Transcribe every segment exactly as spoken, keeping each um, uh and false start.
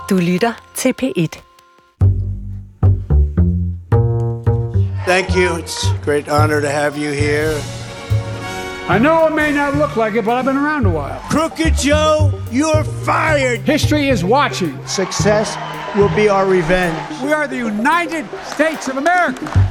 Du lytter til P et. Thank you. It's a great honor to have you here. I know it may not look like it, but I've been around a while. Crooked Joe, you're fired. History is watching. Success will be our revenge. We are the United States of America.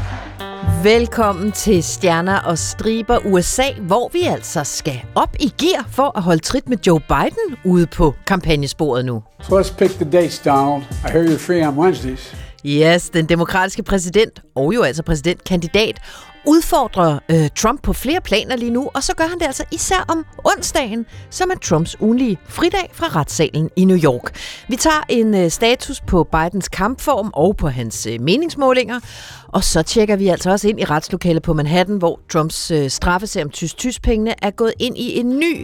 Velkommen til Stjerner og Striber U S A, hvor vi altså skal op i gear for at holde trit med Joe Biden ude på kampagnesporet nu. So let's pick the dates, Donald. I hear you're free on Wednesdays. Yes, den demokratiske præsident, og jo altså præsidentkandidat, udfordrer øh, Trump på flere planer lige nu, og så gør han det altså især om onsdagen, som er Trumps ugenlige fridag fra retssalen i New York. Vi tager en øh, status på Bidens kampform og på hans øh, meningsmålinger, og så tjekker vi altså også ind i retslokalet på Manhattan, hvor Trumps øh, straffesag om tysk-tysk-pengene er gået ind i en ny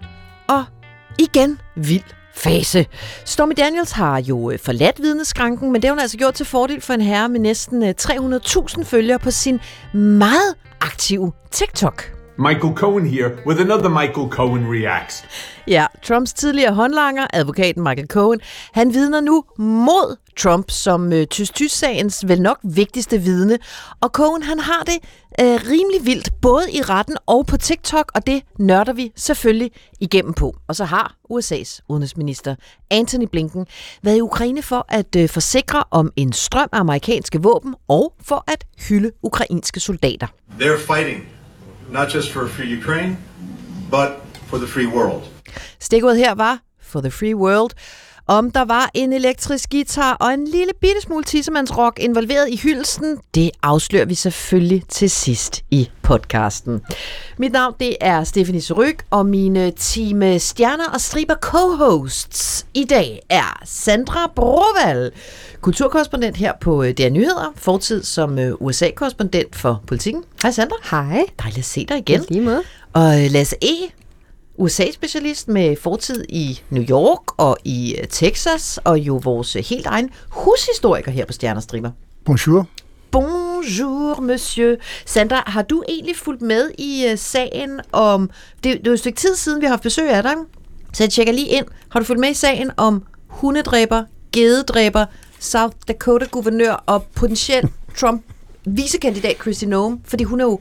og igen vild fase. Stormy Daniels har jo forladt vidneskranken, men det har hun altså gjort til fordel for en herre med næsten tre hundrede tusind følgere på sin meget aktive TikTok. Michael Cohen here with another Michael Cohen reacts. Ja, Trumps tidligere håndlanger, advokaten Michael Cohen, han vidner nu mod Trump som øh, tysk-tysk-sagens vel nok vigtigste vidne. Og Cohen, han har det øh, rimelig vildt, både i retten og på TikTok, og det nørder vi selvfølgelig igennem på. Og så har U S A's udenrigsminister Antony Blinken været i Ukraine for at øh, forsikre om en strøm af amerikanske våben og for at hylde ukrainske soldater. They're fighting. Not just for free Ukraine, but for the free world. Stikordet her var for the free world. Om der var en elektrisk guitar og en lille bitte smule tissemandsrock involveret i hyldelsen, det afslører vi selvfølgelig til sidst i podcasten. Mit navn det er Stephanie Surrugue, og mine team Stjerner og Striber co-hosts i dag er Sandra Broval, kulturkorrespondent her på D R Nyheder, fortid som U S A-korrespondent for Politikken. Hej Sandra. Hej. Dejligt at se dig igen. Lige måde. Og Lasse E., U S A-specialist med fortid i New York og i Texas, og jo vores helt egen hushistoriker her på Stjerner og Striber. Bonjour. Bonjour, monsieur. Sandra, har du egentlig fulgt med i uh, sagen om... Det, det er jo et stykke tid siden, vi har haft besøg af dig, så jeg tjekker lige ind. Har du fulgt med i sagen om hundedræber, gededræber, South Dakota-guvernør og potentielt Trump-vicekandidat Kristi Noem? Fordi hun er jo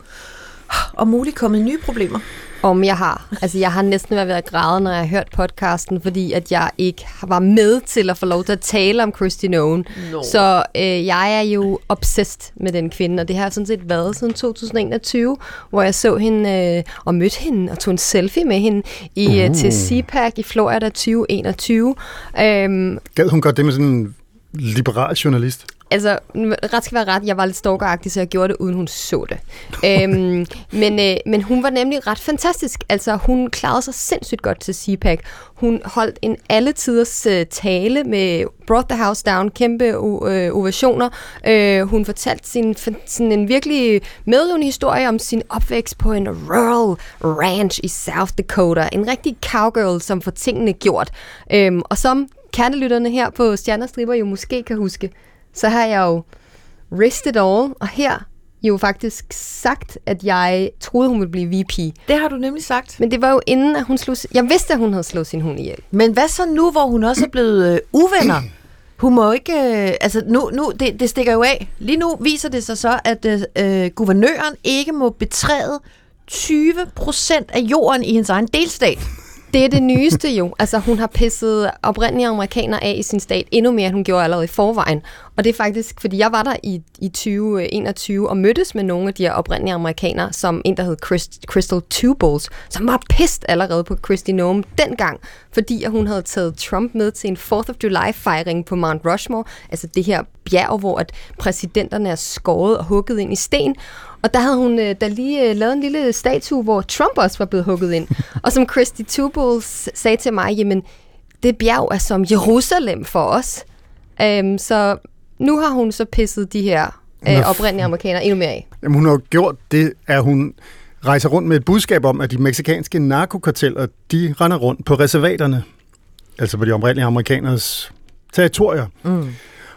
om muligt kommet nye problemer. Om jeg har. Altså, jeg har næsten været ved at græde, når jeg har hørt podcasten, fordi at jeg ikke var med til at få lov til at tale om Kristi Noem. No. Så øh, jeg er jo obsessed med den kvinde, og det har sådan set været siden to tusind enogtyve, hvor jeg så hende øh, og mødte hende og tog en selfie med hende i, uh. øh, til C PAC i Florida tyve enogtyve. Øhm, Gad hun godt det med sådan en liberal journalist? Altså, ret skal være ret, jeg var lidt stalkeragtig, så jeg gjorde det, uden hun så det. øhm, men, øh, men hun var nemlig ret fantastisk. Altså, hun klarede sig sindssygt godt til C PAC. Hun holdt en alletiders øh, tale med Brought the House Down, kæmpe øh, ovationer. Øh, hun fortalte sin, sin en virkelig medrivende historie om sin opvækst på en rural ranch i South Dakota. En rigtig cowgirl, som får tingene gjort. Øhm, og som kernelytterne her på Stjerner og Striber jo måske kan huske, så har jeg jo risked it all, og her jo faktisk sagt, at jeg troede, hun ville blive V P. Det har du nemlig sagt. Men det var jo inden, at hun slog... Jeg vidste, at hun havde slået sin hund ihjel. Men hvad så nu, hvor hun også er blevet øh, uvenner? Hun må ikke... Øh, altså, nu, nu det, det stikker jo af. Lige nu viser det sig så, at øh, guvernøren ikke må betræde tyve procent af jorden i hendes egen delstat. Det er det nyeste jo. Altså, hun har pisset oprindelige amerikanere af i sin stat endnu mere, end hun gjorde allerede i forvejen. Og det er faktisk, fordi jeg var der i, i tyve enogtyve og mødtes med nogle af de her oprindelige amerikanere, som en, der hed Christ, Crystal Tubles, som var pissed allerede på Kristi Noem dengang, fordi at hun havde taget Trump med til en fourth of July-fejring på Mount Rushmore, altså det her bjerg, hvor at præsidenterne er skåret og hugget ind i sten. Og der havde hun der lige lavet en lille statue, hvor Trump også var blevet hugget ind. Og som Kristi Tubles sagde til mig, jamen, det bjerg er som Jerusalem for os. Um, så nu har hun så pisset de her uh, oprindelige amerikanere endnu mere af. Jamen, hun har gjort det, at hun rejser rundt med et budskab om, at de mexikanske narkokarteller, de render rundt på reservaterne. Altså på de oprindelige amerikaners territorier. Mm.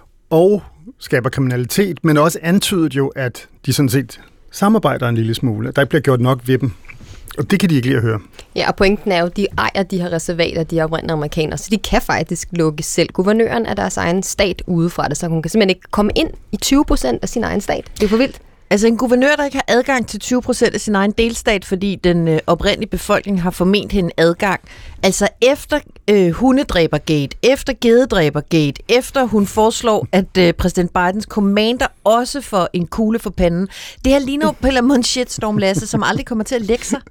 Og skaber kriminalitet, men også antydet jo, at de sådan set samarbejder en lille smule. Der ikke bliver gjort nok ved dem. Og det kan de ikke lide at høre. Ja, og pointen er jo, at de ejer de her reservater, de her oprindelige amerikanere, så de kan faktisk lukke selv guvernøren af deres egen stat udefra det, så hun kan simpelthen ikke komme ind i tyve procent af sin egen stat. Det er for vildt. Altså en guvernør, der ikke har adgang til tyve procent af sin egen delstat, fordi den øh, oprindelige befolkning har forment hende adgang. Altså efter øh, hundedræbergate, efter gededræbergate, efter hun foreslår, at øh, præsident Bidens commander også får en kugle for panden. Det her ligner jo på en eller anden måde shitstorm, Lasse, som aldrig kommer til at lægge sig.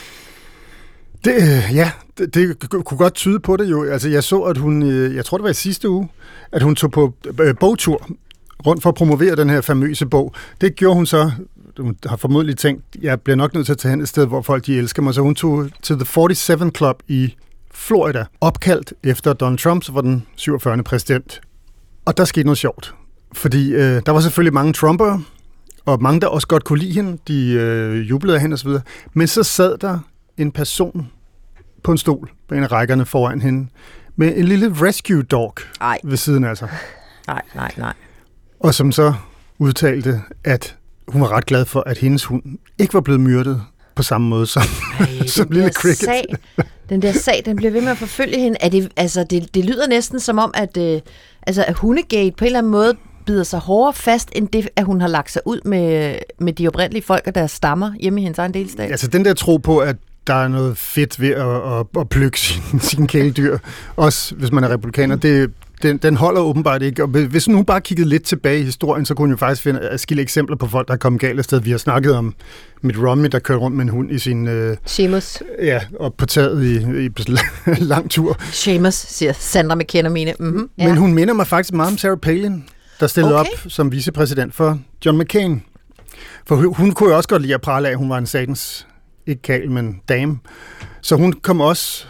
Det, øh, ja, det, det kunne godt tyde på det jo. Altså jeg så, at hun, øh, jeg tror det var i sidste uge, at hun tog på øh, bogtur rundt for at promovere den her famøse bog. Det gjorde hun så, hun har formodentlig tænkt, jeg bliver nok nødt til at tage hen et sted, hvor folk de elsker mig, så hun tog til The forty-seven Club i Florida, opkaldt efter Donald Trump, som var den syvogfyrrende præsident. Og der skete noget sjovt, fordi øh, der var selvfølgelig mange Trumpere, og mange, der også godt kunne lide hende, de øh, jublede af hende osv., men så sad der en person på en stol, på en af rækkerne foran hende, med en lille rescue dog Ej. ved siden af sig. Nej, nej, nej. Og som så udtalte, at hun var ret glad for, at hendes hund ikke var blevet myrdet på samme måde som, Ej, som lille Cricket. Sag, den der sag, den bliver ved med at forfølge hende. Er det, altså, det, det lyder næsten som om, at, øh, altså, at Hundegate på en eller anden måde bider sig hårdere fast, end det, at hun har lagt sig ud med, med de oprindelige folk og deres stammer hjemme i hendes egen delstat. Altså den der tro på, at der er noget fedt ved at, at, at plukke sine sin kæledyr, også hvis man er republikaner, det Den, den holder åbenbart ikke. Og hvis nu bare kiggede lidt tilbage i historien, så kunne hun jo faktisk finde adskillige eksempler på folk, der er kommet galt af sted. Vi har snakket om Mitt Romney, der kørte rundt med en hund i sin... Øh, Seamus. Ja, og på taget i, i lang tur. Seamus, siger Sandra McKenna mine. Mm-hmm. Men ja. Hun minder mig faktisk meget om Sarah Palin, der stillede okay. op som vicepræsident for John McCain. For hun, hun kunne jo også godt lide at prale af, at hun var en satans, ikke kal, men dame. Så hun kom også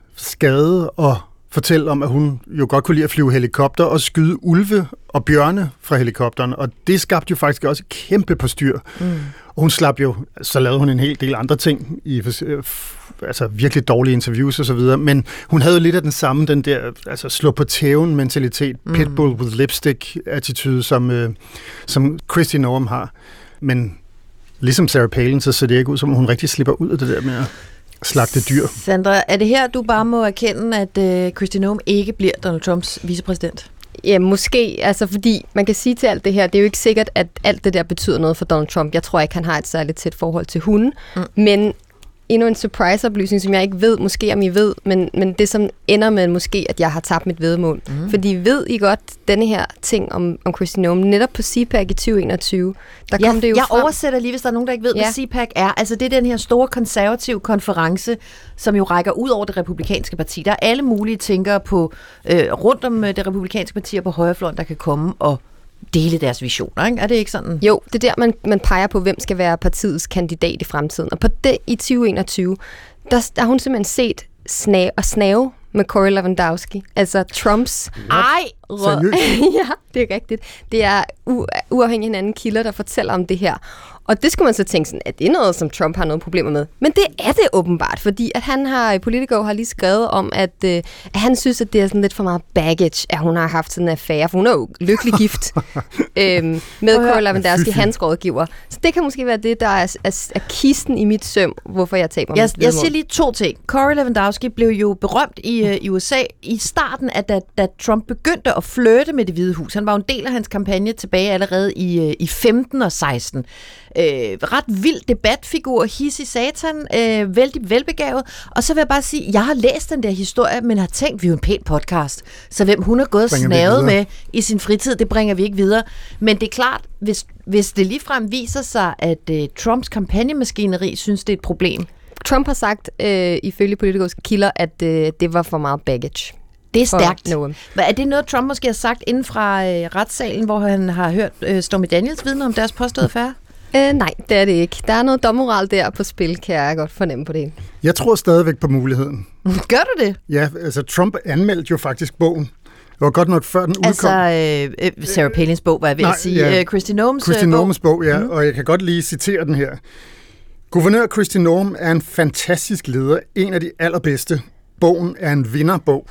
skade og fortælle om, at hun jo godt kunne lide at flyve helikopter og skyde ulve og bjørne fra helikopteren, og det skabte jo faktisk også et kæmpe postyr. Mm. Og hun slap jo, så lavede hun en hel del andre ting i altså virkelig dårlige interviews og så videre, men hun havde jo lidt af den samme, den der altså slå på tæven mentalitet, mm. pitbull with lipstick attitude, som, øh, som Kristi Noem har. Men ligesom Sarah Palin, så ser det ikke ud, som hun rigtig slipper ud af det der med at slagte dyr. Sandra, er det her, du bare må erkende, at øh, Kristi Noem ikke bliver Donald Trumps vicepræsident? Ja, måske. Altså, fordi man kan sige til alt det her, det er jo ikke sikkert, at alt det der betyder noget for Donald Trump. Jeg tror ikke, han har et særligt tæt forhold til hunden. Mm. Men endnu en surprise-oplysning, som jeg ikke ved, måske om I ved, men, men det som ender med måske, at jeg har tabt mit væddemål. Mm. Fordi ved I godt, denne her ting om, om Kristi Noem, netop på C PAC i tyve enogtyve, der ja, kom det jo jeg frem. oversætter lige, hvis der er nogen, der ikke ved, ja. hvad C PAC er. Altså det er den her store konservative konference, som jo rækker ud over det republikanske parti. Der er alle mulige tænkere på, øh, rundt om det republikanske parti og på højrefløjen, der kan komme og dele deres visioner, ikke? Er det ikke sådan? Jo, det er der, man, man peger på, hvem skal være partiets kandidat i fremtiden. Og på det i tyve enogtyve, der, der har hun simpelthen set snave og snave med Corey Lewandowski. Altså Trumps... Ej! Ja, det er rigtigt. Det er u- uafhængig hinanden kilder, der fortæller om det her. Og det skulle man så tænke sådan, at det er noget, som Trump har noget problemer med. Men det er det åbenbart, fordi at han har, Politico har lige skrevet om, at, øh, at han synes, at det er sådan lidt for meget baggage, at hun har haft sådan en affære, for hun er jo lykkelig gift øhm, med Corey Lewandowski, hans rådgiver. Så det kan måske være det, der er, er, er kisten i mit søm, hvorfor jeg taber jeg, jeg siger lige to ting. Corey Lewandowski blev jo berømt i, uh, i U S A i starten, af da, da Trump begyndte at flirte med Det Hvide Hus. Han var jo en del af hans kampagne tilbage allerede i, uh, i femten og seksten. Øh, ret vild debatfigur, hissig satan, øh, vældig velbegavet. Og så vil jeg bare sige, jeg har læst den der historie, men har tænkt, vi er jo en pæn podcast. Så hvem hun har gået og snavet med i sin fritid, det bringer vi ikke videre. Men det er klart, hvis, hvis det ligefrem viser sig, at øh, Trumps kampagnemaskineri synes, det er et problem. Trump har sagt, øh, ifølge politiske kilder, at øh, det var for meget baggage. Det er stærkt. Hvad, er det noget, Trump måske har sagt inden fra øh, retssalen, hvor han har hørt øh, Stormy Daniels vidne om deres påståede affære? Øh, nej, det er det ikke. Der er noget dommoral der på spil, kan jeg godt fornemme på det. Jeg tror stadigvæk på muligheden. Gør du det? Ja, altså Trump anmeldte jo faktisk bogen. Det var godt nok før den udkom. Altså øh, Sarah Palins bog, var jeg ved nej, at sige. Ja. Øh, Kristi Noems Kristi bog. Noems bog, ja. Mm. Og jeg kan godt lige citere den her. Guvernør Kristi Noem er en fantastisk leder. En af de allerbedste. Bogen er en vinderbog.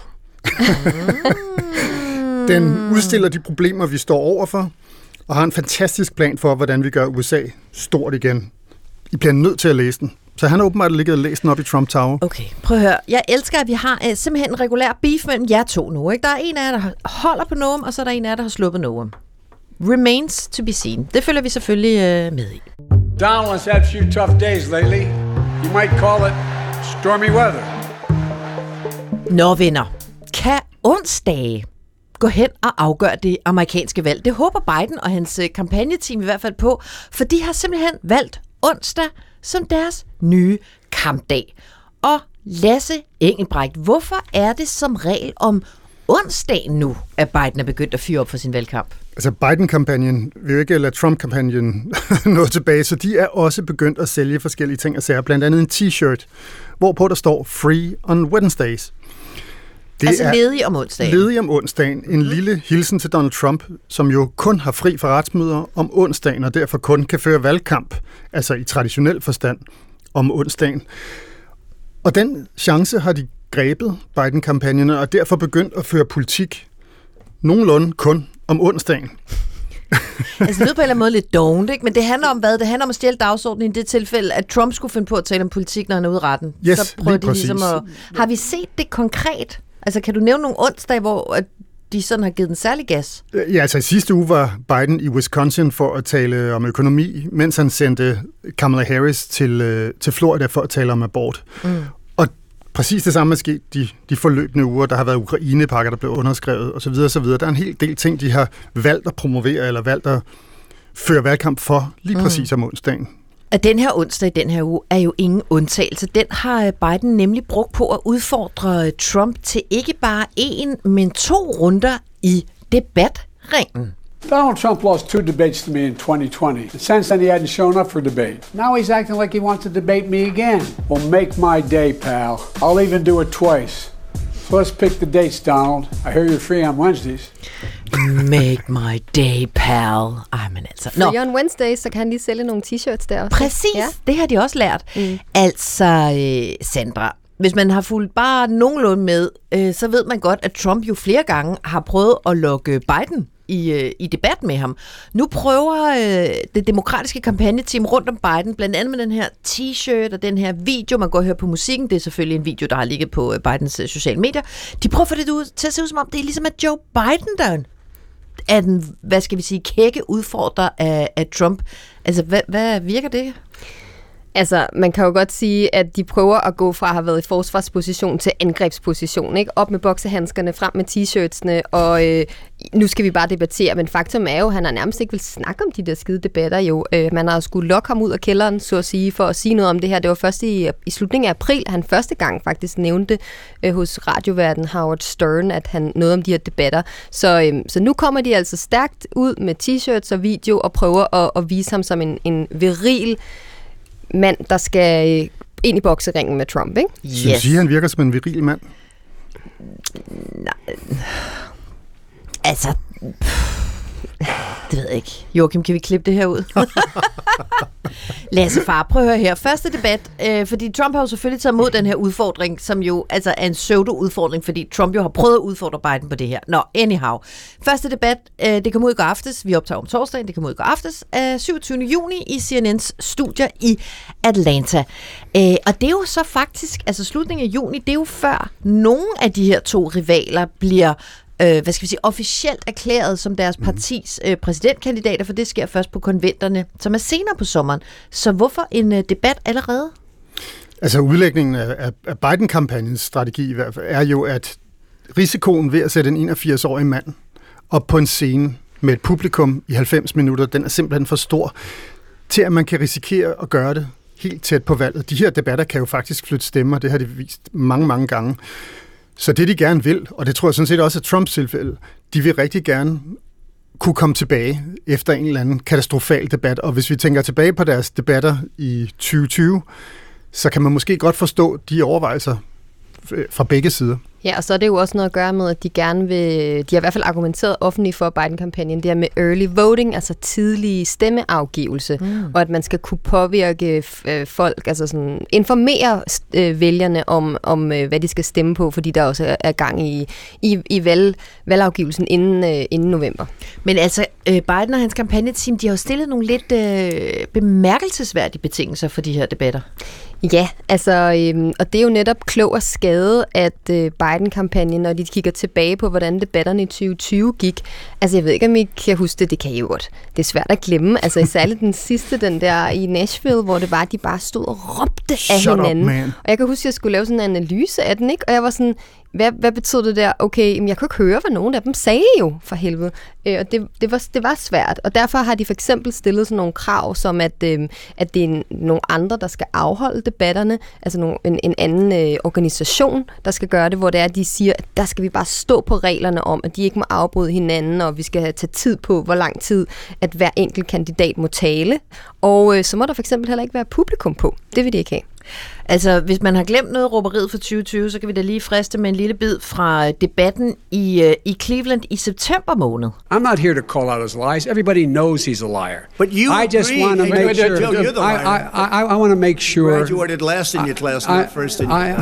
Den udstiller de problemer, vi står overfor, og har en fantastisk plan for, hvordan vi gør U S A stort igen. I bliver nødt til at læse den. Så han har åbenbart ligget og læst den op i Trump Tower. Okay, prøv at høre. Jeg elsker, at vi har uh, simpelthen en regulær beef mellem jer to nu. Ikke? Der er en af jer, der holder på Noam, og så er der en af jer, der har sluppet Noam. Remains to be seen. Det følger vi selvfølgelig uh, med i. Donald has had a few tough days lately. You might call it stormy weather. Nå, venner. Kan onsdage gå hen og afgøre det amerikanske valg? Det håber Biden og hans kampagneteam i hvert fald på, for de har simpelthen valgt onsdag som deres nye kampdag. Og Lasse Engelbrecht, hvorfor er det som regel om onsdagen nu, at Biden er begyndt at fyre op for sin valgkamp? Altså Biden-kampagnen vil jo ikke lade Trump-kampagnen nå tilbage, så de er også begyndt at sælge forskellige ting og sager, blandt andet en t-shirt, hvorpå der står Free on Wednesdays. Det altså er ledig om onsdagen. Ledig om onsdagen. En mm. lille hilsen til Donald Trump, som jo kun har fri fra retsmøder om onsdagen, og derfor kun kan føre valgkamp, altså i traditionel forstand, om onsdagen. Og den chance har de grebet, Biden-kampagnerne, og derfor begyndt at føre politik nogenlunde kun om onsdagen. Altså det lyder på en eller anden måde lidt dovent, ikke? Men det handler om hvad? Det handler om at stjæle dagsordenen i det tilfælde, at Trump skulle finde på at tale om politik, når han er ude i retten. Yes, så prøver de præcis. ligesom at... Har vi set det konkret? Altså kan du nævne nogle onsdage, hvor de sådan har givet den særlig gas? Ja, altså i sidste uge var Biden i Wisconsin for at tale om økonomi, mens han sendte Kamala Harris til, til Florida for at tale om abort. Mm. Og præcis det samme er sket de, de forløbende uger. Der har været Ukraine-pakker, der blev underskrevet osv. osv. Der er en hel del ting, de har valgt at promovere eller valgt at føre valgkamp for lige præcis mm. om onsdagen. At den her onsdag i den her uge er jo ingen undtagelse. Den har Biden nemlig brugt på at udfordre Trump til ikke bare én, men to runder i debatringen. Donald Trump lost two debates to me in twenty twenty. And since then, he hadn't shown up for debate. Now he's acting like he wants to debate me again. Well, make my day, pal. I'll even do it twice. So let's pick the dates, Donald. I hear you're free on Wednesdays. Make my day, pal. Ej, men altså. Nå. Free on Wednesdays, så kan han lige sælge nogle t-shirts der også. Præcis, ja. Det har de også lært. Mm. Altså, øh, Sandra, hvis man har fulgt bare nogenlunde med, øh, så ved man godt, at Trump jo flere gange har prøvet at lokke Biden i, øh, i debat med ham. Nu prøver øh, det demokratiske kampagneteam rundt om Biden, blandt andet med den her t-shirt og den her video, man går og hører på musikken. Det er selvfølgelig en video, der har ligget på øh, Bidens øh, sociale medier. De prøver at få det ud til at se ud som om, det er ligesom at Joe Biden, der er den, hvad skal vi sige, kække udfordrer af, af Trump. Altså, hvad, hvad virker det? Altså, man kan jo godt sige, at de prøver at gå fra at have været i forsvarsposition til angrebsposition, ikke? Op med boksehandskerne, frem med t-shirtsene, og øh, nu skal vi bare debattere, men faktum er jo, at han har nærmest ikke vil snakke om de der skide debatter jo. Øh, man har skulle lokke ham ud af kælderen, så at sige, for at sige noget om det her. Det var først i, i slutningen af april, han første gang faktisk nævnte øh, hos radioværten Howard Stern, at han noget om de her debatter. Så, øh, så nu kommer de altså stærkt ud med t-shirts og video og prøver at, at vise ham som en, en viril mand, der skal ind i bokseringen med Trump, ikke? Yes. Synes I, han virker som en viril mand? Nej. Altså, det ved jeg ikke. Joachim, kan vi klippe det her ud? Lasse far, prøv at høre her. Første debat, øh, fordi Trump har jo selvfølgelig taget imod den her udfordring, som jo altså er en pseudo-udfordring, fordi Trump jo har prøvet at udfordre Biden på det her. Nå, anyhow. Første debat, øh, det kom ud i går aftes. Vi optager om torsdagen, det kom ud i går aftes. Øh, syvogtyvende juni i C N N's studier i Atlanta. Øh, og det er jo så faktisk, altså slutningen af juni, det er jo før nogen af de her to rivaler bliver Øh, hvad skal vi sige, officielt erklæret som deres partis øh, præsidentkandidater, for det sker først på konventerne, som er senere på sommeren. Så hvorfor en øh, debat allerede? Altså udlægningen af, af Biden-kampagnens strategi i hvert fald er jo, at risikoen ved at sætte en enogfirs-årig mand op på en scene med et publikum i halvfems minutter, den er simpelthen for stor til, at man kan risikere at gøre det helt tæt på valget. De her debatter kan jo faktisk flytte stemmer, det har de vist mange, mange gange. Så det, de gerne vil, og det tror jeg sådan set også er Trumps tilfælde, de vil rigtig gerne kunne komme tilbage efter en eller anden katastrofal debat. Og hvis vi tænker tilbage på deres debatter i tyve tyve, så kan man måske godt forstå de overvejelser fra begge sider. Ja, og så er det jo også noget at gøre med, at de gerne vil, de har i hvert fald argumenteret offentligt for Biden-kampagnen, det her med early voting, altså tidlig stemmeafgivelse, mm. og at man skal kunne påvirke øh, folk, altså sådan informere øh, vælgerne om, om øh, hvad de skal stemme på, fordi der også er, er gang i, i, i valg, valgafgivelsen inden, øh, inden november. Men altså, øh, Biden og hans kampagneteam, de har jo stillet nogle lidt øh, bemærkelsesværdige betingelser for de her debatter. Ja, altså, øhm, og det er jo netop klog at skade, at øh, Biden-kampagnen, når de kigger tilbage på, hvordan debatterne i tyve tyve gik. Altså, jeg ved ikke, om I kan huske det, det kan I jo godt. Det er svært at glemme. Altså, særligt den sidste, den der i Nashville, hvor det var, at de bare stod og råbte af Shut hinanden. Up, og jeg kan huske, at jeg skulle lave sådan en analyse af den, ikke? Og jeg var sådan, hvad, hvad betød det der? Okay, men jeg kunne ikke høre, hvad nogen af dem sagde jo, for helvede. Øh, og det, det, var, det var svært. Og derfor har de for eksempel stillet sådan nogle krav, som at, øh, at det er en, nogle andre, der skal afholde debatterne, altså nogle, en, en anden øh, organisation, der skal gøre det, hvor det er, at de siger, at der skal vi bare stå på reglerne om, at de ikke må afbryde hinanden, og vi skal have tage tid på, hvor lang tid, at hver enkelt kandidat må tale. Og øh, så må der for eksempel heller ikke være publikum på. Det vil de ikke have. Altså, hvis man har glemt noget råberiet for tyve tyve, så kan vi da lige friste med en lille bid fra debatten i, uh, i Cleveland i september måned. I'm not here to call out his lies. Everybody knows he's a liar. But you I just agree. want to Hey, make Joe, sure. Joe, you're the I, liar. I, I, I want to make sure. Graduated last in your class, not first in your I,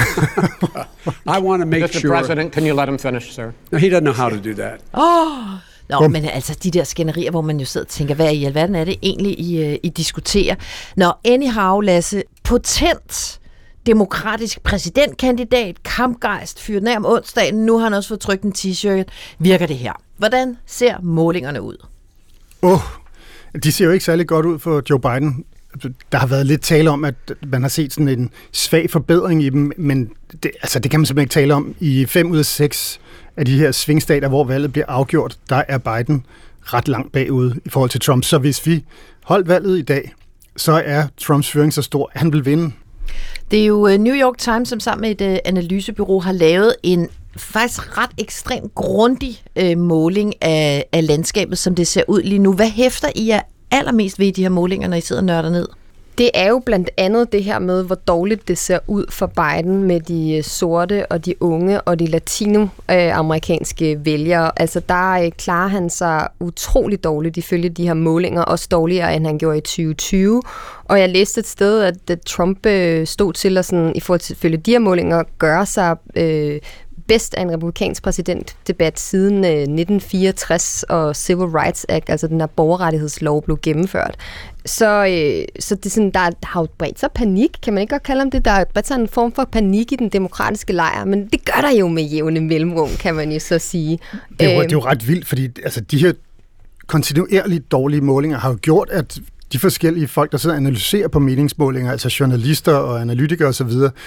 I want to make Mister sure. President, can you let him finish, sir? No, he doesn't know how to do that. Åh! Oh! Nå, men altså de der skænderier, hvor man jo sidder og tænker, hvad i alverden er det egentlig, I, I diskuterer? Nå, anyhow, Lasse, potent demokratisk præsidentkandidat, kampgejst, fyret nær om onsdagen, nu har han også fået trykt en t-shirt. Virker det her? Hvordan ser målingerne ud? Åh, oh, de ser jo ikke særlig godt ud for Joe Biden. Der har været lidt tale om, at man har set sådan en svag forbedring i dem, men det, altså, det kan man simpelthen ikke tale om. I fem ud af seks af de her svingstater, hvor valget bliver afgjort, der er Biden ret langt bagud i forhold til Trump. Så hvis vi holdt valget i dag, så er Trumps føring så stor, at han vil vinde. Det er jo New York Times, som sammen med et uh, analysebureau har lavet en faktisk ret ekstremt grundig uh, måling af, af landskabet, som det ser ud lige nu. Hvad hæfter I jer allermest ved de her målinger, når I sidder og nørder ned? Det er jo blandt andet det her med, hvor dårligt det ser ud for Biden med de sorte og de unge og de latinoamerikanske vælgere. Altså der klarer han sig utrolig dårligt ifølge de her målinger, også dårligere end han gjorde i tyve tyve. Og jeg læste et sted, at Trump stod til at sådan, i forhold til ifølge de her målinger gøre sig øh, bedst af en republikansk præsidentdebat siden øh, nitten fireogtres og Civil Rights Act, altså den her borgerrettighedslov, blev gennemført. Så, øh, så det er sådan, der har jo bredt sig panik, kan man ikke godt kalde om det? Der har bredt sig en form for panik i den demokratiske lejr, men det gør der jo med jævne mellemrum, kan man jo så sige. Det er jo, det er jo ret vildt, fordi altså, de her kontinuerligt dårlige målinger har jo gjort, at de forskellige folk, der sidder og analyserer på meningsmålinger, altså journalister og analytikere osv.,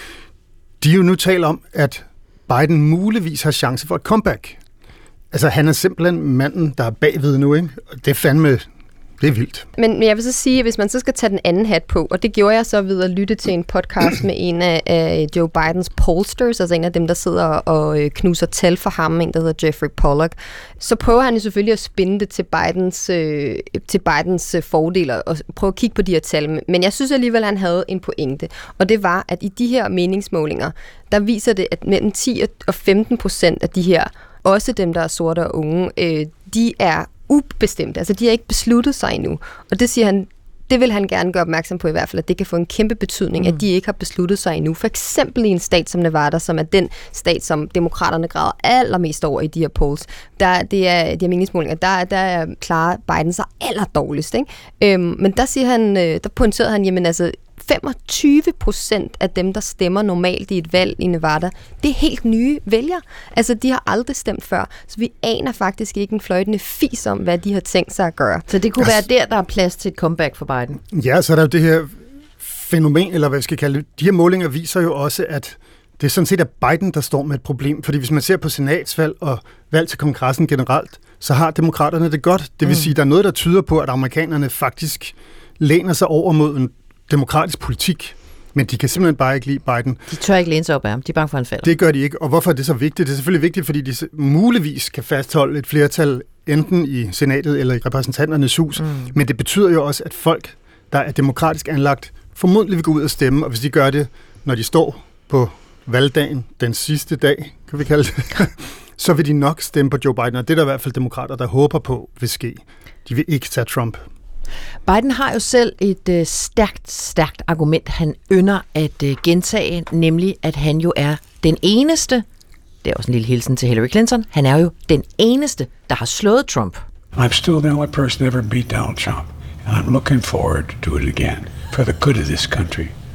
de jo nu taler om, at Biden muligvis har chance for et comeback. Altså, han er simpelthen manden, der er bagved nu, ikke? Og det er fandme, det er vildt. Men jeg vil så sige, at hvis man så skal tage den anden hat på, og det gjorde jeg så ved at lytte til en podcast med en af, af Joe Bidens pollsters, altså en af dem, der sidder og knuser tal for ham, en der hedder Jeffrey Pollock, så prøver han jo selvfølgelig at spinde det til Bidens, øh, til Bidens fordeler og prøve at kigge på de her tal. Men jeg synes alligevel, at han havde en pointe, og det var, at i de her meningsmålinger, der viser det, at mellem ti og femten procent af de her, også dem, der er sorte og unge, øh, de er ubestemt. Altså, de har ikke besluttet sig endnu. Og det siger han, det vil han gerne gøre opmærksom på i hvert fald, at det kan få en kæmpe betydning, mm. at de ikke har besluttet sig endnu. For eksempel i en stat som Nevada, som er den stat, som demokraterne græder allermest over i de her polls. Der, det er, de her meningsmålinger, der, der klarer Biden sig allerdårligst, ikke? Øhm, men der siger han, der pointerede han, jamen altså, femogtyve procent af dem, der stemmer normalt i et valg i Nevada, det er helt nye vælgere. Altså, de har aldrig stemt før, så vi aner faktisk ikke en fløjtende fis om, hvad de har tænkt sig at gøre. Så det kunne altså være der, der er plads til et comeback for Biden? Ja, så er der jo det her fænomen, eller hvad vi skal kalde det. De her målinger viser jo også, at det er sådan set er Biden, der står med et problem. Fordi hvis man ser på senatsvalg og valg til kongressen generelt, så har demokraterne det godt. Det vil mm. sige, at der er noget, der tyder på, at amerikanerne faktisk læner sig over mod en demokratisk politik, men de kan simpelthen bare ikke lide Biden. De tør ikke læne sig op af ham, de er bange for, han falder. Det gør de ikke, og hvorfor er det så vigtigt? Det er selvfølgelig vigtigt, fordi de muligvis kan fastholde et flertal enten i senatet eller i repræsentanternes hus, mm. men det betyder jo også, at folk, der er demokratisk anlagt, formodentlig vil gå ud og stemme, og hvis de gør det, når de står på valgdagen, den sidste dag, kan vi kalde det, så vil de nok stemme på Joe Biden, og det er der i hvert fald demokrater, der håber på vil ske. De vil ikke tage Trump. Biden har jo selv et øh, stærkt, stærkt argument, han ynder at øh, gentage, nemlig at han jo er den eneste, det er også en lille hilsen til Hillary Clinton, han er jo den eneste, der har slået Trump. I'm still the only person that ever beat Donald Trump, and I'm looking forward to do it again for the good of this country.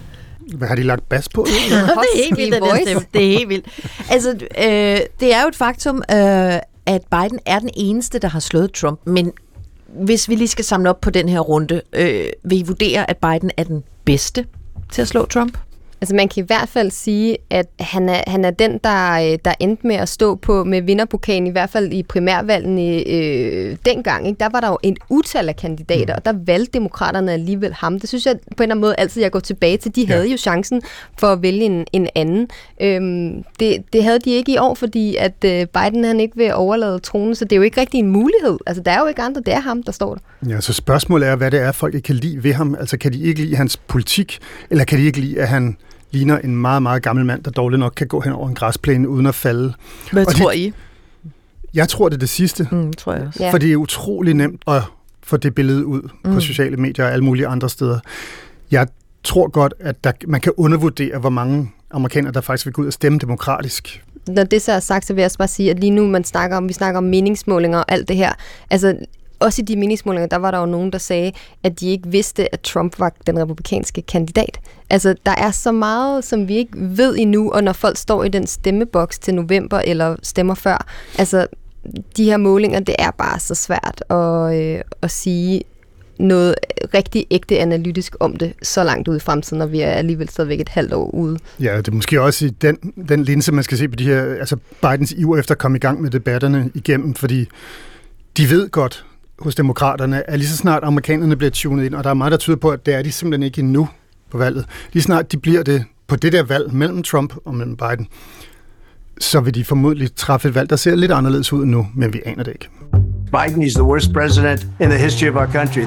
Hvad har de lagt bas på? det er helt vildt, den der stemme. Det er helt vildt. Altså, øh, det er jo et faktum, øh, at Biden er den eneste, der har slået Trump. Men hvis vi lige skal samle op på den her runde, øh, vil I vurdere, at Biden er den bedste til at slå Trump? Altså man kan i hvert fald sige, at han er, han er den, der, der endte med at stå på med vinderpokalen, i hvert fald i primærvalgene øh, dengang. Ikke? Der var der jo en utal af kandidater, og der valgte demokraterne alligevel ham. Det synes jeg på en eller anden måde altid, jeg går tilbage til. De havde ja. jo chancen for at vælge en, en anden. Øhm, det, det havde de ikke i år, fordi at øh, Biden han ikke vil overlade tronen, så det er jo ikke rigtig en mulighed. Altså der er jo ikke andre, det er ham, der står der. Ja, så spørgsmålet er, hvad det er, folk ikke kan lide ved ham. Altså kan de ikke lide hans politik, eller kan de ikke lide, at han ligner en meget, meget gammel mand, der dårligt nok kan gå hen over en græsplæne uden at falde. Hvad og tror de, I? Jeg tror, det er det sidste. Mm, tror jeg også. For det er utrolig nemt at få det billede ud mm. på sociale medier og alle mulige andre steder. Jeg tror godt, at der, man kan undervurdere, hvor mange amerikanere, der faktisk vil gå ud og stemme demokratisk. Når det så er sagt, så vil jeg også bare sige, at lige nu man snakker om, vi snakker om meningsmålinger og alt det her. Altså også i de meningsmålinger, der var der jo nogen, der sagde, at de ikke vidste, at Trump var den republikanske kandidat. Altså, der er så meget, som vi ikke ved endnu, og når folk står i den stemmeboks til november, eller stemmer før, altså, de her målinger, det er bare så svært at, øh, at sige noget rigtig ægte analytisk om det, så langt ude i fremtiden, når vi er alligevel stadigvæk et halvt år ude. Ja, det er måske også i den, den linse, man skal se på de her, altså Bidens iver efter at komme i gang med debatterne igennem, fordi de ved godt, hos demokraterne, at lige så snart amerikanerne bliver tunet ind, og der er meget, der tyder på, at det er de simpelthen ikke endnu på valget. Lige snart de bliver det på det der valg mellem Trump og mellem Biden, så vil de formodentlig træffe et valg, der ser lidt anderledes ud nu, men vi aner det ikke. Biden is the worst president in the history of our country.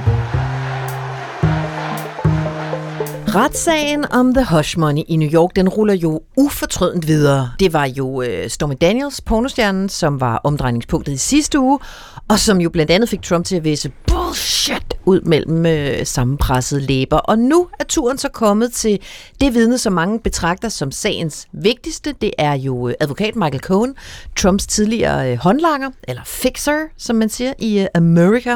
Retssagen om The Hush Money i New York, den ruller jo ufortrødent videre. Det var jo øh, Stormy Daniels, pornostjernen, som var omdrejningspunktet i sidste uge, og som jo blandt andet fik Trump til at vise bullshit ud mellem øh, sammenpressede læber. Og nu er turen så kommet til det vidne, som mange betragter som sagens vigtigste. Det er jo øh, advokat Michael Cohen, Trumps tidligere øh, håndlanger, eller fixer, som man siger, i øh, America,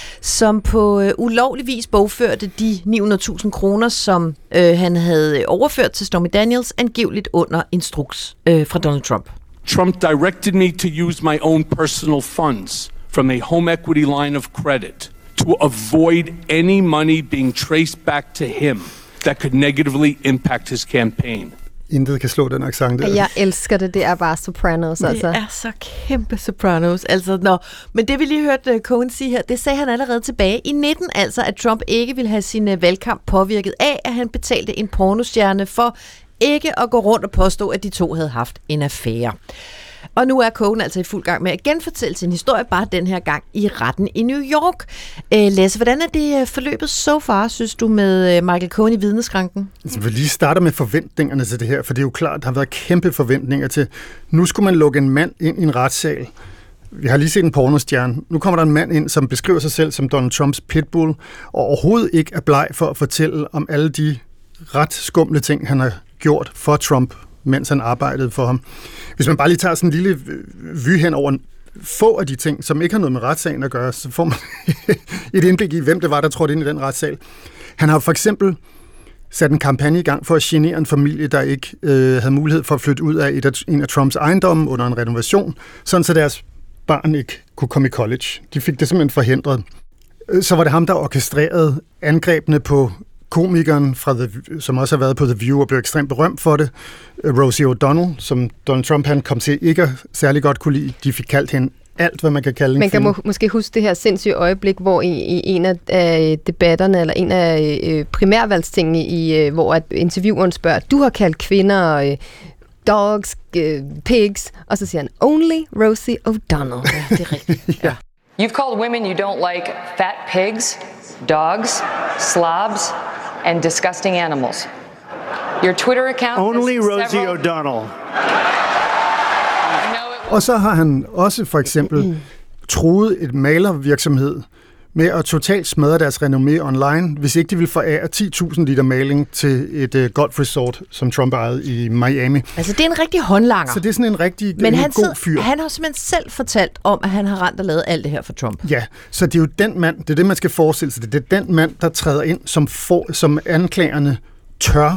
som på øh, ulovlig vis bogførte de ni hundrede tusind kroner, som øh, han havde overført til Stormy Daniels, angiveligt under instruks øh, fra Donald Trump. Trump directed me to use my own personal funds from a home equity line of credit to avoid any money being traced back to him that could negatively impact his campaign. Intet kan slå den accent der. Jeg elsker det, det er bare Sopranos. Altså. Det er så kæmpe Sopranos. Altså, nå. Men det vi lige hørte uh, Cohen sige her, det sagde han allerede tilbage i nitten, altså at Trump ikke ville have sin uh, valgkamp påvirket af, at han betalte en pornostjerne for ikke at gå rundt og påstå, at de to havde haft en affære. Og nu er Cohen altså i fuld gang med at genfortælle sin historie, bare den her gang i retten i New York. Æ, Lasse, hvordan er det forløbet so far, synes du, med Michael Cohen i vidneskranken? Altså, vi lige starter med forventningerne til det her, for det er jo klart, der har været kæmpe forventninger til, nu skulle man lukke en mand ind i en retssal. Vi har lige set en pornostjerne. Nu kommer der en mand ind, som beskriver sig selv som Donald Trumps pitbull, og overhovedet ikke er bleg for at fortælle om alle de ret skumle ting, han har gjort for Trump, mens han arbejdede for ham. Hvis man bare lige tager sådan en lille vy hen over få af de ting, som ikke har noget med retssagen at gøre, så får man et indblik i, hvem det var, der trådte ind i den retssal. Han har for eksempel sat en kampagne i gang for at genere en familie, der ikke øh, havde mulighed for at flytte ud af, et af en af Trumps ejendomme under en renovation, sådan så deres barn ikke kunne komme i college. De fik det simpelthen forhindret. Så var det ham, der orkestrerede angrebene på komikeren, fra The, som også har været på The View og blev ekstremt berømt for det, Rosie O'Donnell, som Donald Trump han kom til ikke at særlig godt kunne lide. De fik kaldt hende alt, hvad man kan kalde en Man kan film. må, måske huske det her sindssyge øjeblik, hvor i, i en af øh, debatterne, eller en af øh, primærvalgstingene, i, øh, hvor at intervieweren spørger, du har kaldt kvinder øh, dogs, øh, pigs, og så siger han, only Rosie O'Donnell. Ja, det er rigtigt. Ja. You've called women you don't like fat pigs, dogs, slobs, and disgusting animals. Your Twitter account... Only Rosie several... O'Donnell. Og så har han også for eksempel truet et malervirksomhed med at totalt smadre deres renommé online, hvis ikke de vil forære ti tusind liter maling til et uh, golfresort, som Trump ejede i Miami. Altså, det er en rigtig håndlanger. Så det er sådan en rigtig Men en han god sidder, fyr. han har simpelthen selv fortalt om, at han har rendt og lavet alt det her for Trump. Ja, så det er jo den mand, det er det, man skal forestille sig. Det er den mand, der træder ind, som, for, som anklagerne tør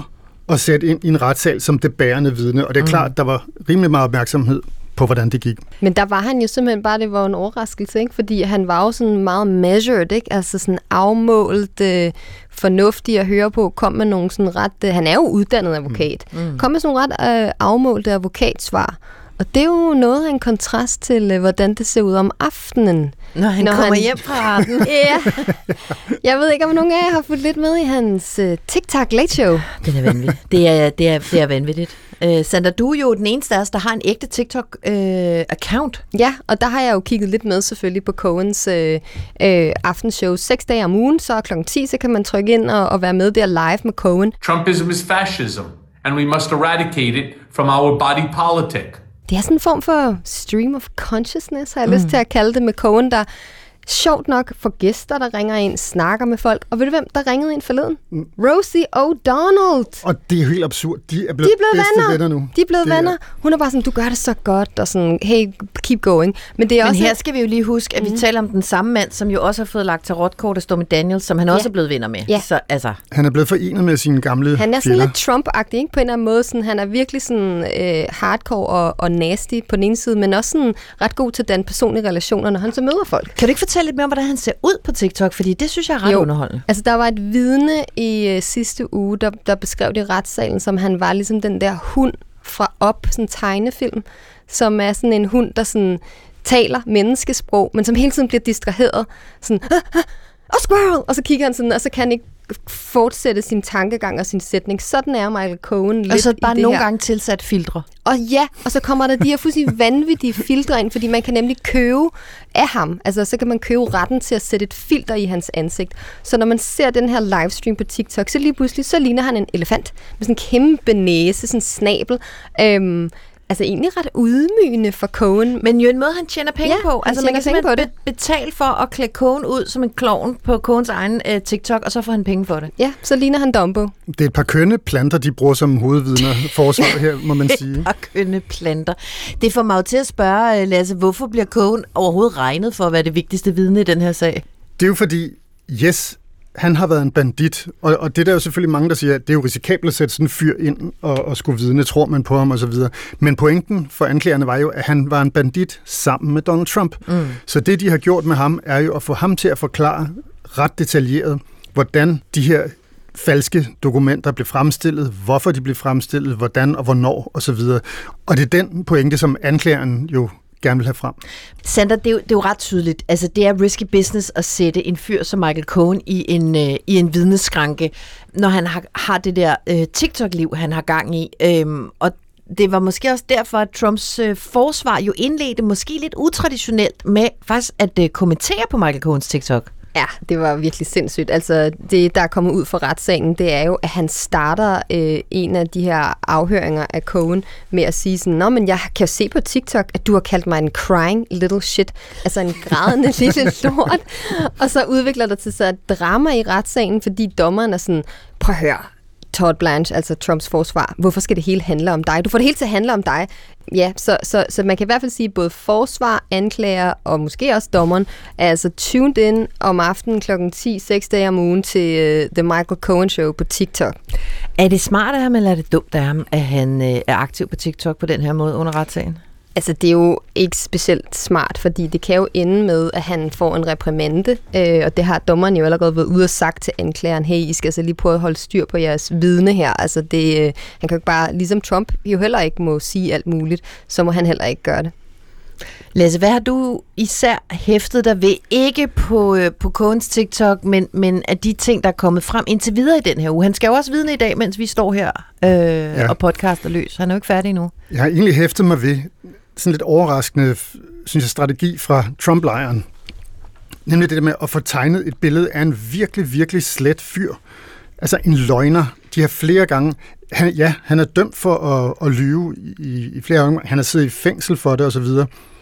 at sætte ind i en retssal som det bærende vidne. Og det er Mm. klart, der var rimelig meget opmærksomhed på, hvordan det gik. Men der var han jo simpelthen bare, det var en overraskelse, ikke? Fordi han var jo sådan meget measured, ikke? Altså sådan afmålt, øh, fornuftig at høre på, kom med nogle sådan ret, øh, han er jo uddannet advokat, mm. kom med sådan nogle ret øh, afmålte advokatsvar. Og det er jo noget af en kontrast til, øh, hvordan det ser ud om aftenen. Når han Når kommer han- hjem fra retten. Ja. Jeg ved ikke, om nogen af jer har fulgt lidt med i hans øh, TikTok Late Show. Den er vanvittig. Det er, det er, det er vanvittigt. Uh, Sandra, du er jo den eneste af os, der har en ægte TikTok-account. Ja, og der har jeg jo kigget lidt med selvfølgelig på Cohens øh, øh, aftenshow. Seks dage om ugen, så klokken ti, så kan man trykke ind og, og være med der live med Cohen. Trumpism is fascism, and we must eradicate it from our body politic. Det er sådan en form for stream of consciousness, har jeg mm. lyst Mm. til at kalde det, med Cohen, der sjovt nok får gæster, der ringer ind, snakker med folk. Og ved du hvem, der ringede ind forleden? Mm. Rosie O'Donnell. Og det er helt absurd. De er De blevet, er blevet bedste venner. venner nu. De er blevet Det er- venner. Hun er bare sådan, du gør det så godt, og sådan, hey, keep going. Men det er Men også... her skal vi jo lige huske, at vi Mhm. taler om den samme mand, som jo også har fået lagt tarotkort af Stormy Daniels, som han også Ja. er blevet venner med. Ja. Så altså... Han er blevet forenet med sine gamle Han er sådan fjender. lidt Trump-agtig, ikke? På en eller anden måde. Sådan, han er virkelig sådan øh, hardcore og, og nasty på den ene side, men også sådan ret god til den personlige relationer, når han så møder folk. Kan du ikke fortælle lidt mere om, hvordan han ser ud på TikTok? Fordi det synes jeg er ret Jo. underholdende. Altså, der var et vidne i øh, sidste uge, der, der beskrev det i retssalen, som han var ligesom den der hund fra Op, sådan en tegnefilm, som er sådan en hund, der sådan taler menneskesprog, men som hele tiden bliver distraheret. Sådan, ah, ah, oh, squirrel! Og så kigger han sådan, og så kan han ikke fortsætte sin tankegang og sin sætning. Sådan er Michael Cohen lidt Og så i bare det nogle her. gange tilsat filtre. Og ja, og så kommer der de her fuldstændig vanvittige filtre ind, fordi man kan nemlig købe af ham. Altså, så kan man købe retten til at sætte et filter i hans ansigt. Så når man ser den her livestream på TikTok, så lige pludselig, så ligner han en elefant med sådan en kæmpe næse, sådan en snabel. Øhm, altså egentlig ret ydmygende for Cohen. Men jo en måde, han tjener penge Ja, på. han Altså, man kan tjener penge simpelthen be- betale for at klæde Cohen ud som en klovn på Cohens egen øh, TikTok, og så får han penge for det. Ja, så ligner han Dumbo. Det er et par kønne planter, de bruger som hovedvidner forsvar her, må man sige. Og kønne planter. Det får mig jo til at spørge, øh, Lasse, hvorfor bliver Cohen overhovedet regnet for at være det vigtigste vidne i den her sag? Det er jo fordi, yes, han har været en bandit, og, og det er der jo selvfølgelig mange, der siger, at det er jo risikabelt at sætte sådan en fyr ind og, og skulle vidne, tror man på ham osv. Men pointen for anklagerne var jo, at han var en bandit sammen med Donald Trump. Mm. Så det, de har gjort med ham, er jo at få ham til at forklare ret detaljeret, hvordan de her falske dokumenter blev fremstillet, hvorfor de blev fremstillet, hvordan og hvornår osv. Og det er den pointe, som anklageren jo gerne vil have frem. Sandra, det er, jo, det er jo ret tydeligt. Altså, det er risky business at sætte en fyr som Michael Cohen i en, øh, i en vidneskranke, når han har, har det der øh, TikTok-liv, han har gang i. Øhm, og det var måske også derfor, at Trumps øh, forsvar jo indledte måske lidt utraditionelt med faktisk at øh, kommentere på Michael Cohens TikTok. Ja, det var virkelig sindssygt. Altså, det, der er kommet ud fra retssagen, det er jo, at han starter øh, en af de her afhøringer af Cohen med at sige sådan, nå, men jeg kan se på TikTok, at du har kaldt mig en crying little shit. Altså en grædende lille lort. Og så udvikler der til sig et drama i retssagen, fordi dommeren er sådan, prøv at høre, Todd Blanche, altså Trumps forsvar. Hvorfor skal det hele handle om dig? Du får det hele til at handle om dig. Ja, så, så, så man kan i hvert fald sige, at både forsvar, anklager og måske også dommeren er altså tuned in om aftenen klokken ti, seks dage om ugen til uh, The Michael Cohen Show på TikTok. Er det smart af ham, eller er det dumt af ham, at han øh, er aktiv på TikTok på den her måde under retssagen? Altså, det er jo ikke specielt smart, fordi det kan jo ende med, at han får en reprimande, øh, og det har dommeren jo allerede været ude og sagt til anklageren, hey, I skal altså lige prøve at holde styr på jeres vidne her. Altså, det, øh, han kan jo ikke bare, ligesom Trump jo heller ikke må sige alt muligt, så må han heller ikke gøre det. Lasse, hvad har du især hæftet dig ved? Ikke på, øh, på Cohens TikTok, men, men af de ting, der er kommet frem indtil videre i den her uge. Han skal jo også vidne i dag, mens vi står her øh, ja. og podcaster løs. Han er jo ikke færdig endnu. Jeg har egentlig hæftet mig ved sådan lidt overraskende, synes jeg, strategi fra Trump-lejren. Nemlig det der med at få tegnet et billede af en virkelig, virkelig slet fyr. Altså en løgner. De har flere gange... Han, ja, han er dømt for at, at lyve i, i flere gange. Han har siddet i fængsel for det osv.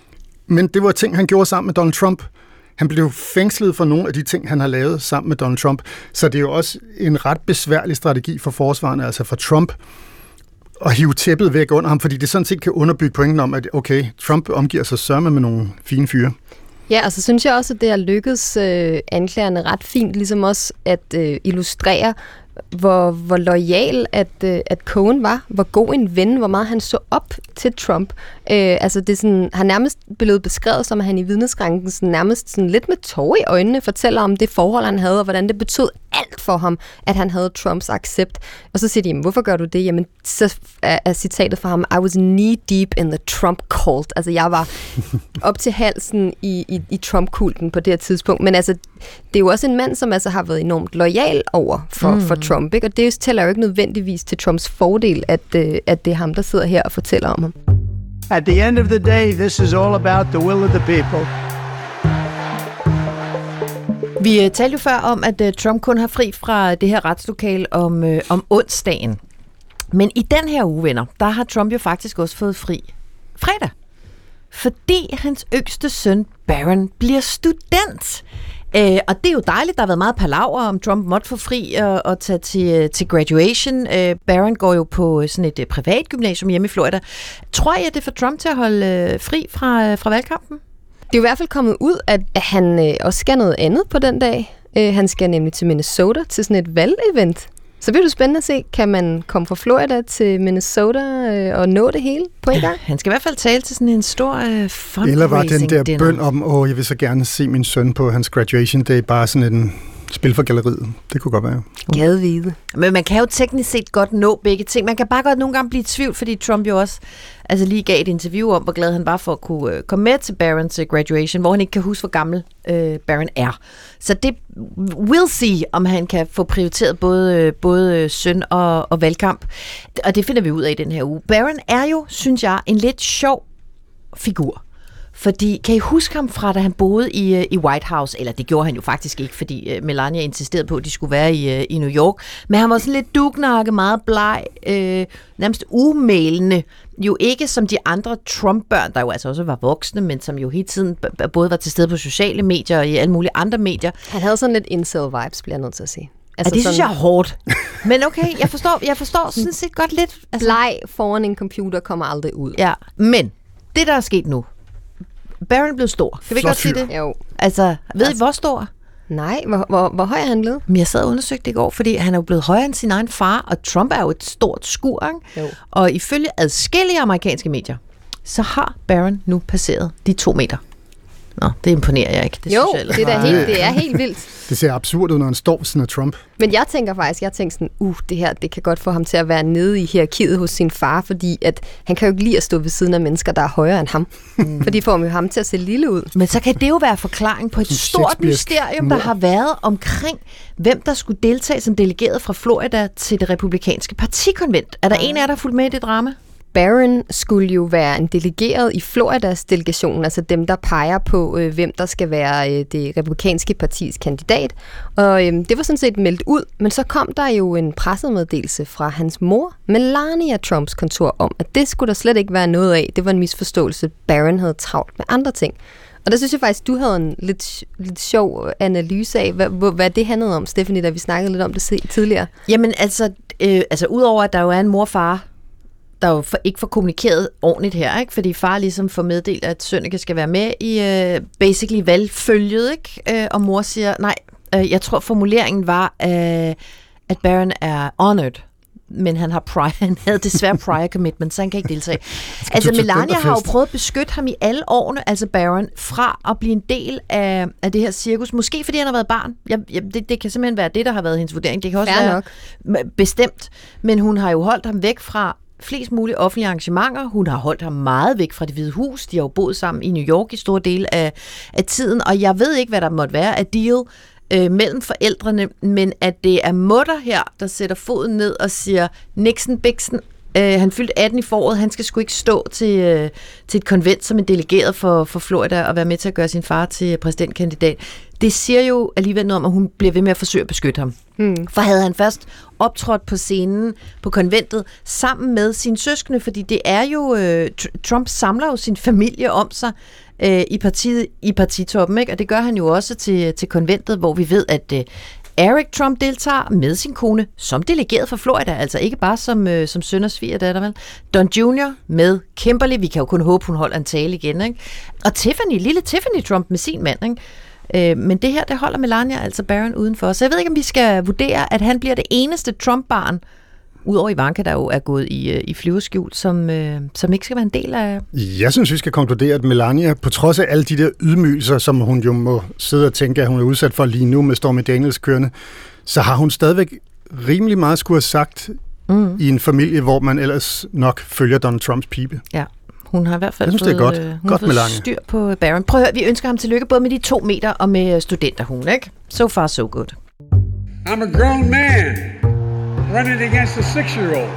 Men det var ting, han gjorde sammen med Donald Trump. Han blev fængslet for nogle af de ting, han har lavet sammen med Donald Trump. Så det er jo også en ret besværlig strategi for forsvarerne, altså for Trump, at hive tæppet væk under ham, fordi det sådan set kan underbygge pointen om, at okay, Trump omgiver sig sørme med nogle fine fyre. Ja, og så synes jeg også, at det har lykkedes øh, anklagerne ret fint, ligesom også at øh, illustrere, hvor, hvor lojal at, øh, at Cohen var, hvor god en ven, hvor meget han så op til Trump. Øh, altså det er sådan, har nærmest blevet beskrevet som, at han i vidneskranken sådan, nærmest sådan lidt med tårer i øjnene fortæller om det forhold, han havde, og hvordan det betød alt for ham, at han havde Trumps accept. Og så siger de, jamen, hvorfor gør du det? Jamen, så er, er citatet fra ham, I was knee deep in the Trump cult. Altså, jeg var op til halsen i, i, i Trump-kulten på det her tidspunkt. Men altså, det er jo også en mand, som altså har været enormt lojal over for, mm. for Trump, ikke? Og det tæller jo ikke nødvendigvis til Trumps fordel, at, øh, at det er ham, der sidder her og fortæller om ham. At the end of the day, this is all about the will of the people. Vi uh, talte jo før om, at uh, Trump kun har fri fra det her retslokale om, uh, om onsdagen. Men i den her uge, venner, der har Trump jo faktisk også fået fri fredag. Fordi hans yngste søn, Barron, bliver student. Uh, og det er jo dejligt, der har været meget palaver om Trump måtte få fri og, og tage til, uh, til graduation. Uh, Barron går jo på sådan et uh, privat gymnasium hjemme i Florida. Tror I, at det får Trump til at holde uh, fri fra, uh, fra valgkampen? Det er jo i hvert fald kommet ud, at han øh, også skal noget andet på den dag. Øh, han skal nemlig til Minnesota til sådan et valgevent. Så bliver det spændende at se, kan man komme fra Florida til Minnesota øh, og nå det hele på en gang? Han skal i hvert fald tale til sådan en stor øh, fundraising. Eller var den der dinner. bøn om, åh, jeg vil så gerne se min søn på hans graduation day, bare sådan en spil for galleriet. Det kunne godt være. Gadevide. Men man kan jo teknisk set godt nå begge ting. Man kan bare godt nogle gange blive i tvivl, fordi Trump jo også altså lige gav et interview om, hvor glad han var for at kunne øh, komme med til Barrons graduation, hvor han ikke kan huske, hvor gammel øh, Barron er. Så det we'll see, om han kan få prioriteret både, både søn og, og valgkamp. Og det finder vi ud af i den her uge. Barron er jo, synes jeg, en lidt sjov figur. Fordi, kan I huske ham fra, da han boede i, i White House? Eller det gjorde han jo faktisk ikke, fordi uh, Melania insisterede på, at de skulle være i, uh, i New York. Men han var sådan lidt dugnakke, meget bleg, øh, nærmest umælende. Jo ikke som de andre Trump-børn, der jo altså også var voksne, men som jo hele tiden b- både var til stede på sociale medier og i alle mulige andre medier. Han havde sådan lidt incel-vibes, bliver jeg nødt til at sige. Altså, ja, det sådan... synes jeg er hårdt. Men okay, jeg forstår, jeg forstår sådan set godt lidt. Altså... Bleg foran en computer kommer aldrig ud. Ja, men det, der er sket nu, Barron blev stor. Kan vi godt sige det? Jo. Altså, ved altså, I, hvor stor? Nej, hvor, hvor, hvor høj er han blevet? Men jeg sad og undersøgte det i går, fordi han er jo blevet højere end sin egen far, og Trump er jo et stort skur, ikke? Og ifølge adskillige amerikanske medier, så har Barron nu passeret de to meter. Nå, det imponerer jeg ikke. Det jo, synes jeg det, er helt, det er helt vildt. Det ser absurd ud, når han står ved siden af Trump. Men jeg tænker faktisk, jeg tænker sådan, uh, det her, det kan godt få ham til at være nede i hierarkiet hos sin far, fordi at han kan jo ikke lide at stå ved siden af mennesker, der er højere end ham. Mm. For de får jo ham til at se lille ud. Men så kan det jo være forklaring på et stort mysterium, der har været omkring, hvem der skulle deltage som delegeret fra Florida til det republikanske partikonvent. Er der ja. en af jer, der fulgt med i det drama? Barron skulle jo være en delegeret i Floridas delegation, altså dem, der peger på, øh, hvem der skal være øh, det republikanske partis kandidat. Og øh, det var sådan set meldt ud, men så kom der jo en pressemeddelelse fra hans mor, Melania Trumps kontor, om, at det skulle der slet ikke være noget af. Det var en misforståelse. Barron havde travlt med andre ting. Og der synes jeg faktisk, du havde en lidt, lidt sjov analyse af, hvad, hvad det handlede om, Stephanie, da vi snakkede lidt om det tidligere. Jamen altså, øh, altså udover at der jo er en mor-far, der jo for, ikke får kommunikeret ordentligt her, ikke? Fordi far ligesom får meddelt, at Sønneke skal være med i uh, basically valgfølget, ikke? Uh, og mor siger, nej, uh, jeg tror formuleringen var, uh, at Barron er honored, men han har prior, han havde desværre prior commitment, så han kan ikke deltage. Altså Melania har jo prøvet at beskytte ham i alle årene, altså Barron, fra at blive en del af, af det her cirkus. Måske fordi han har været barn. Jeg, jeg, det, det kan simpelthen være det, der har været hendes vurdering. Det kan også Fair være nok. Bestemt. Men hun har jo holdt ham væk fra flest mulige offentlige arrangementer. Hun har holdt ham meget væk fra Det Hvide Hus. De har jo boet sammen i New York i store dele af, af tiden, og jeg ved ikke, hvad der måtte være af deal øh, mellem forældrene, men at det er mutter her, der sætter foden ned og siger, Nixon, Bixen, øh, han fyldte atten i foråret, han skal sgu ikke stå til, øh, til et konvent som en delegeret for, for Florida og være med til at gøre sin far til præsidentkandidat. Det siger jo alligevel noget om, at hun bliver ved med at forsøge at beskytte ham. Mm. For havde han først optrådt på scenen på konventet sammen med sine søskende, fordi det er jo, øh, Trump samler jo sin familie om sig øh, i, partiet, i partitoppen, ikke? Og det gør han jo også til, til konventet, hvor vi ved, at øh, Eric Trump deltager med sin kone som delegeret for Florida, altså ikke bare som, øh, som søn og svigerdatter, vel? Don junior med Kimberly, vi kan jo kun håbe, hun holder en tale igen, ikke? Og Tiffany, lille Tiffany Trump med sin mand, ikke? Øh, men det her, det holder Melania, altså Barron, udenfor. Så jeg ved ikke, om vi skal vurdere, at han bliver det eneste Trump-barn, udover Ivanka, der jo er gået i, i flyverskjul, som, øh, som ikke skal være en del af... Jeg synes, vi skal konkludere, at Melania, på trods af alle de der ydmygelser, som hun jo må sidde og tænke, at hun er udsat for lige nu med Stormy Daniels kørende, så har hun stadigvæk rimelig meget skulle have sagt mm. i en familie, hvor man ellers nok følger Donald Trumps pibe. Ja, hun har i hvert fald synes, fået, det er godt. Øh, hun godt har fået styr på Barron. Prøv at høre, vi ønsker ham tillykke både med de to meter og med studenterhuen, ikke? So far, so good. I'm a grown man running against a six-year-old.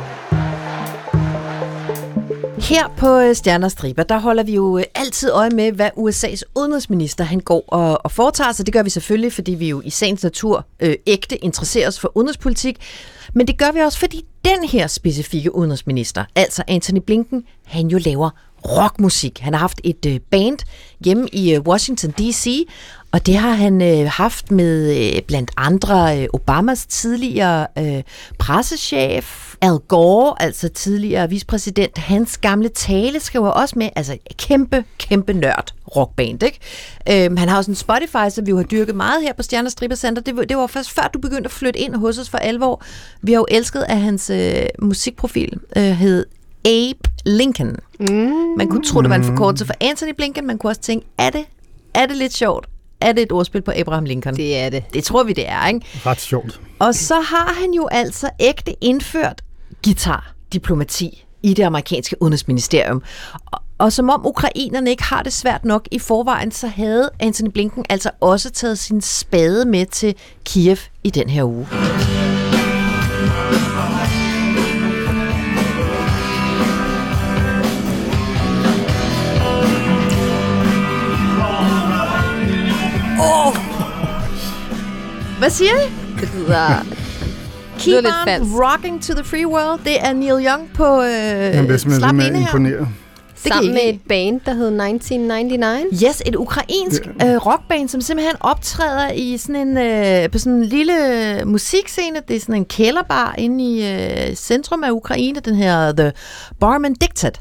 Her på Stjerner og Striber, der holder vi jo altid øje med, hvad U S A's udenrigsminister han går og, og foretager sig. Det gør vi selvfølgelig, fordi vi jo i sagens natur øh, ægte interesserer os for udenrigspolitik. Men det gør vi også, fordi den her specifikke udenrigsminister, altså Antony Blinken, han jo laver rockmusik. Han har haft et øh, band hjemme i øh, Washington D C, og det har han øh, haft med øh, blandt andre øh, Obamas tidligere øh, pressechef, Al Gore, altså tidligere vicepræsident. Hans gamle taleskriver også med, altså kæmpe, kæmpe nørd rockband, ikke? Øhm, han har også en Spotify, som vi jo har dyrket meget her på Stjerner og Striber Center. Det, det var først før, du begyndte at flytte ind hos os for alvor. Vi har jo elsket, at hans øh, musikprofil øh, hed Abe Lincoln. Mm. Man kunne tro, det var en forkortelse for Antony Blinken. Man kunne også tænke, er det, er det lidt sjovt? Er det et ordspil på Abraham Lincoln? Det er det. Det tror vi, det er, ikke? Ret sjovt. Og så har han jo altså ægte indført guitar-diplomati i det amerikanske udenrigsministerium. Og, og som om ukrainerne ikke har det svært nok i forvejen, så havde Antony Blinken altså også taget sin spade med til Kiev i den her uge. Oh. Hvad siger I? Det lyder... Keep lidt on falsk. rocking to the free world. Det er Neil Young på øh, Han bliver simpelthen Slap lidt Inde mere her. imponeret. Sammen med et band, der hed nitten nioghalvfems. Yes, et ukrainsk øh, rockband, som simpelthen optræder i sådan en, øh, på sådan en lille musikscene. Det er sådan en kælderbar inde i øh, centrum af Ukraine. Den her The Barman Dictat.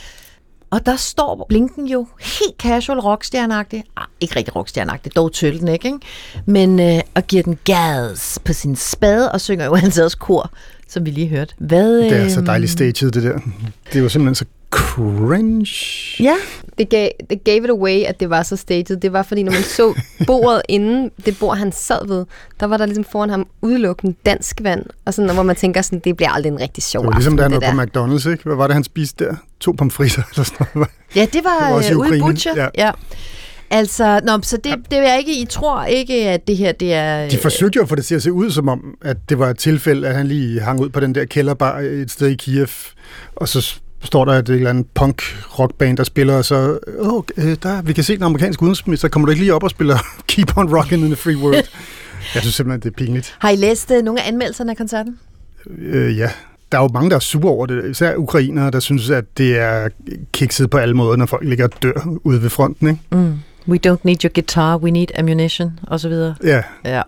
Og der står Blinken jo helt casual rockstjerneagtig. Ah, ikke rigtig rockstjerneagtig, dog tølten, ikke? Men øh, og giver den gas på sin spade og synger jo altså også kor, som vi lige hørte. Hvad, øh, Det er så dejligt staged, det der. Det er jo simpelthen så cringe. Ja. Det gav, det gave it away, at det var så staged. Det var fordi, når man så bordet inden det bord, han sad ved, der var der ligesom foran ham udelukkende dansk vand. Og sådan, hvor man tænker, sådan, det bliver aldrig en rigtig sjov Det var ligesom, da han aften, var på McDonald's, ikke? Hvad var det, han spiste der? To pomfritter eller sådan noget. Ja, det var, det var også i ude i Ukraine. Butcher. Ja. Ja. Altså, nå, så det, det er ikke, I tror ikke, at det her, det er... De forsøgte jo at få det til at se ud som om, at det var et tilfælde, at han lige hang ud på den der kælderbar et sted i Kiev, og så står der et eller andet punk-rockband, der spiller, og så, åh, der, vi kan se den amerikanske udenrigsminister, kommer du ikke lige op og spiller Keep on Rockin' in the Free World? Jeg synes simpelthen, det er pinligt. Har I læst uh, nogle af anmeldelserne af koncerten? Øh, ja. Der er jo mange, der er sure over det. Især ukrainere, der synes, at det er kikset på alle måder, når folk ligger og dør ude ved fronten, ikke? Mm. We don't need your guitar, we need ammunition, og så videre. Ja. Ja.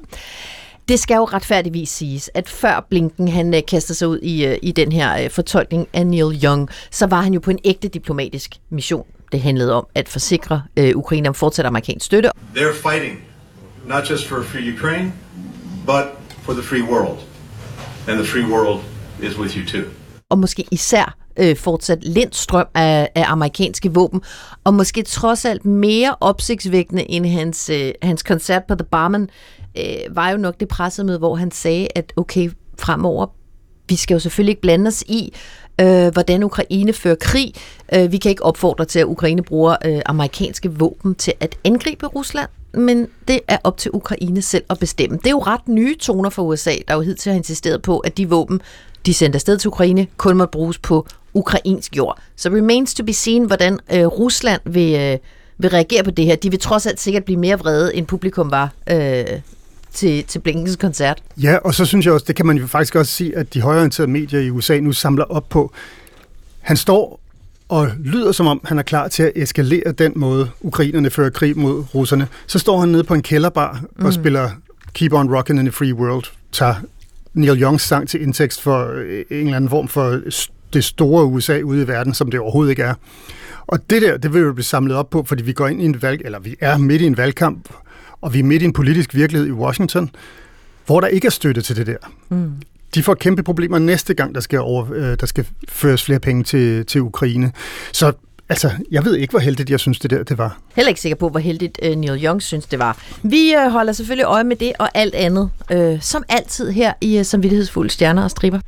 Det skal jo retfærdigvis siges, at før Blinken han uh, kaster sig ud i, uh, i den her uh, fortolkning af Neil Young, så var han jo på en ægte diplomatisk mission. Det handlede om at forsikre uh, Ukraine om fortsat amerikansk støtte. They're fighting not just for free Ukraine, but for the free world. And the free world is with you too. Og måske især øh, fortsat lindstrøm af, af amerikanske våben, og måske trods alt mere opsigtsvækkende end hans, øh, hans koncert på The Barman, øh, var jo nok det pressemøde, hvor han sagde, at okay, fremover, vi skal jo selvfølgelig ikke blande os i, øh, hvordan Ukraine fører krig. Øh, vi kan ikke opfordre til, at Ukraine bruger øh, amerikanske våben til at angribe Rusland, men det er op til Ukraine selv at bestemme. Det er jo ret nye toner for U S A, der jo hidtil har insisteret på, at de våben, de sendte afsted til Ukraine, kun må bruges på ukrainsk jord. Så remains to be seen, hvordan øh, Rusland vil, øh, vil reagere på det her. De vil trods alt sikkert blive mere vrede, end publikum var øh, til, til Blinkens koncert. Ja, og så synes jeg også, det kan man jo faktisk også sige, at de højreorienterede medier i U S A nu samler op på. Han står og lyder som om, han er klar til at eskalere den måde, ukrainerne fører krig mod russerne. Så står han nede på en kælderbar og mm. spiller Keep on Rockin' in the Free World, tager Neil Youngs sang til indtægt for en eller anden form for det store U S A ude i verden, som det overhovedet ikke er. Og det der, det vil jo blive samlet op på, fordi vi går ind i en valg, eller vi er midt i en valgkamp, Og vi er midt i en politisk virkelighed i Washington, hvor der ikke er støtte til det der. Mm. De får kæmpe problemer næste gang, der skal, over, øh, der skal føres flere penge til, til Ukraine. Så altså, jeg ved ikke, hvor heldigt jeg synes, det der det var. Heller ikke sikker på, hvor heldigt uh, Neil Young synes, det var. Vi uh, holder selvfølgelig øje med det og alt andet, uh, som altid her i uh, Samvittighedsfulde Stjerner og Striber.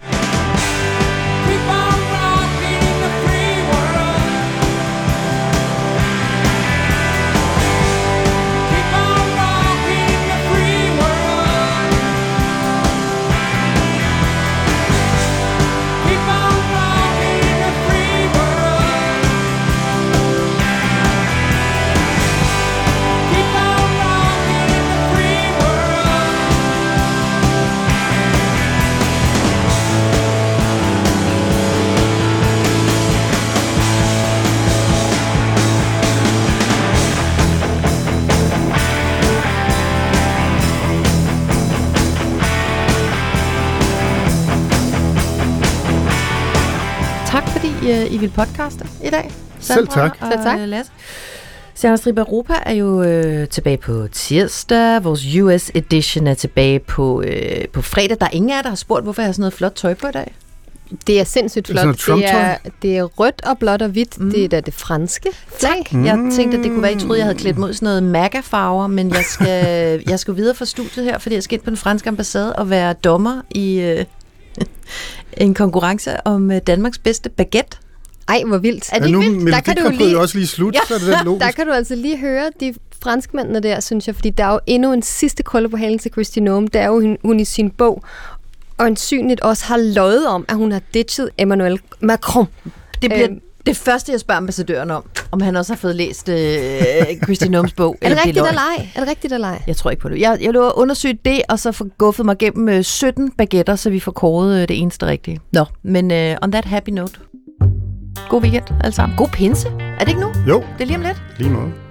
I vil podcaste i dag. Selv tak. Og, Selv tak. Lasse. Stjerner og Striber Europa er jo øh, tilbage på tirsdag. Vores U S edition er tilbage på, øh, på fredag. Der er ingen af jer, der har spurgt, hvorfor jeg har sådan noget flot tøj på i dag. Det er sindssygt flot. Det er, det er, det er rødt og blåt og hvidt. Mm. Det er da det franske flag. Mm. Jeg tænkte, at det kunne være, at I troede, jeg havde klædt mod sådan noget MAGA-farver, men jeg skal, jeg skal videre fra studiet her, fordi jeg skal ind på den franske ambassade og være dommer i øh, en konkurrence om øh, Danmarks bedste baguette. Ej, hvor vildt. Er det ja, nu, vildt? Der kan du lige også lige slut, ja. Så er det den logisk. Der kan du altså lige høre de franskmændene der, synes jeg, fordi der er jo endnu en sidste krølle på halen til Kristi Noem. Der er jo hun, hun i sin bog, og ansynligt også har løjet om, at hun har ditchet Emmanuel Macron. Det bliver øhm, det første, jeg spørger ambassadøren om, om han også har fået læst øh, Kristi Noems bog. Er det rigtigt eller ej? Er det rigtigt eller ej? Jeg tror ikke på det. Jeg, jeg lover at undersøge det, og så få guffet mig gennem øh, sytten baguetter, så vi får kåret øh, det eneste rigtige. Nå, men øh, on that happy note. God weekend alle sammen. God pinse. Er det ikke nu? Jo. Det er lige om lidt. Lige måde.